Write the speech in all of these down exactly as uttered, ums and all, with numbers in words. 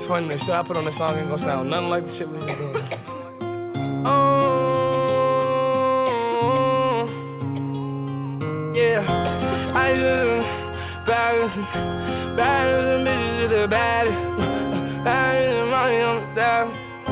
funny. The shit I put on the song ain't gonna sound nothing like the shit we was doing. Oh, yeah. I just bad, bad as a bitch is the baddest. Bad as money on the side.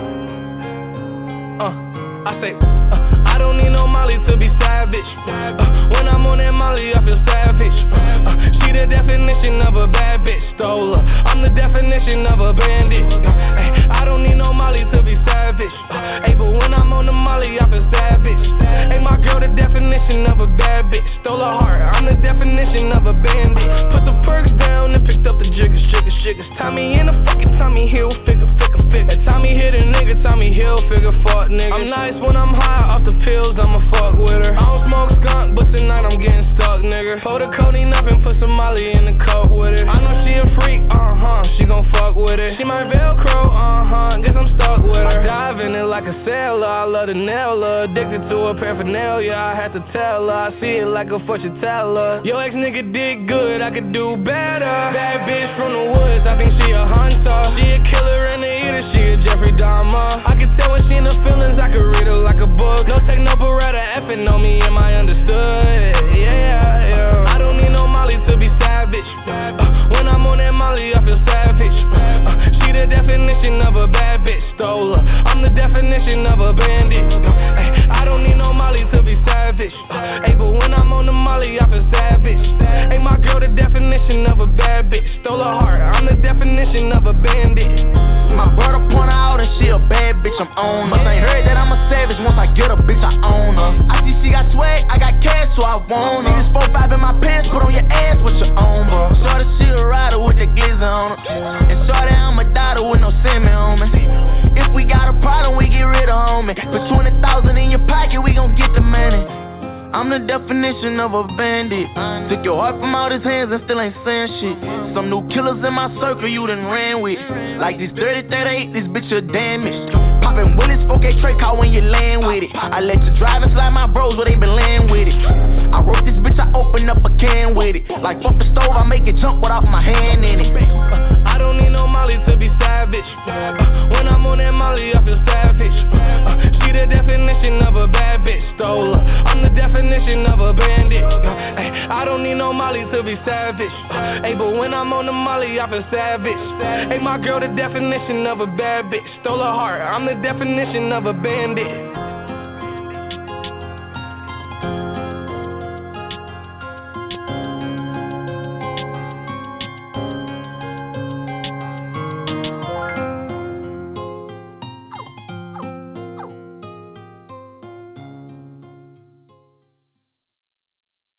Uh, I say, uh, I don't need no Molly to be savage. Uh, when I'm on that Molly, I feel savage. Uh, she the definition of a bad bitch. Stole her. I'm the definition of a bandit. Uh, ay, I don't need no Molly to be savage. Uh, ay, but when I'm on the Molly, I feel savage. Hey, my girl, the definition of a bad bitch. Stole her heart. I'm the definition of a bandit. Put the perks down and picked up the jiggers, jiggers, jiggers. Tommy in the fucking Tommy Hill, figure, figure, figure. Tommy hit a nigga, Tommy Hill, figure, fuck nigga. I'm nice when I'm high off the pills, I'ma fuck with her. I don't smoke skunk, but tonight I'm getting stuck, nigga. Pour the codeine up and put some Molly in the coke with it. I know she a freak, uh-huh, she gon' fuck with it. She my Velcro, uh-huh, guess I'm stuck with her. I dive in it like a sailor, I love to nail her. Addicted to her paraphernalia, I had to tell her. I see it like a fortune teller. Yo, ex-nigga did good, I could do better. Bad bitch from the woods, I think she a hunter. She a killer and a eater, she a Jeffrey Dahmer. I can tell when she in her feelings, I could read her like a book. No take no beretta, effing on me, am I understood? Yeah, yeah. I don't need no Molly to be savage. Uh, when I'm on that Molly, I feel savage. Uh, she the definition of a bad bitch. Stole her. I'm the definition of a bandit. Uh, ay, I don't need no Molly to be savage. Uh, ay, but when I'm on the Molly, I feel savage. Hey, my girl, the definition of a bad bitch. Stole her heart. I'm the definition of a bandit. My brother point her out and she a bad bitch, I'm on her. But ain't heard that I'm a savage, once I get a bitch, I own her. I see she got swag, I got cash, so I want her. Niggas four five in my pants, put on your ass with your own, bro. Shorty, she a rider with the glizzy on her. And shorty, I'm a daughter with no semi on me. If we got a problem, we get rid of homie. Put twenty thousand in your pocket, we gon' get the money. I'm the definition of a bandit. Took your heart from out his hands and still ain't saying shit. Some new killers in my circle you done ran with. Like this thirty thirty-eight, this bitch a damaged. Poppin' Willis, four K straight call when you land with it. I let you drive and slide my bros where they been laying with it. I wrote this bitch, I open up a can with it. Like fuck the stove, I make it jump without my hand in it. uh, I don't need no Molly to be savage. uh, When I'm on that Molly, I feel savage. uh, She the definition of a bad bitch. Stole her. I'm the definition of a bandit. uh, ay, I don't need no Molly to be savage. uh, ay, but when I'm on the Molly, I feel savage. Hey, my girl, the definition of a bad bitch. Stole her heart. I'm the definition of a bandit.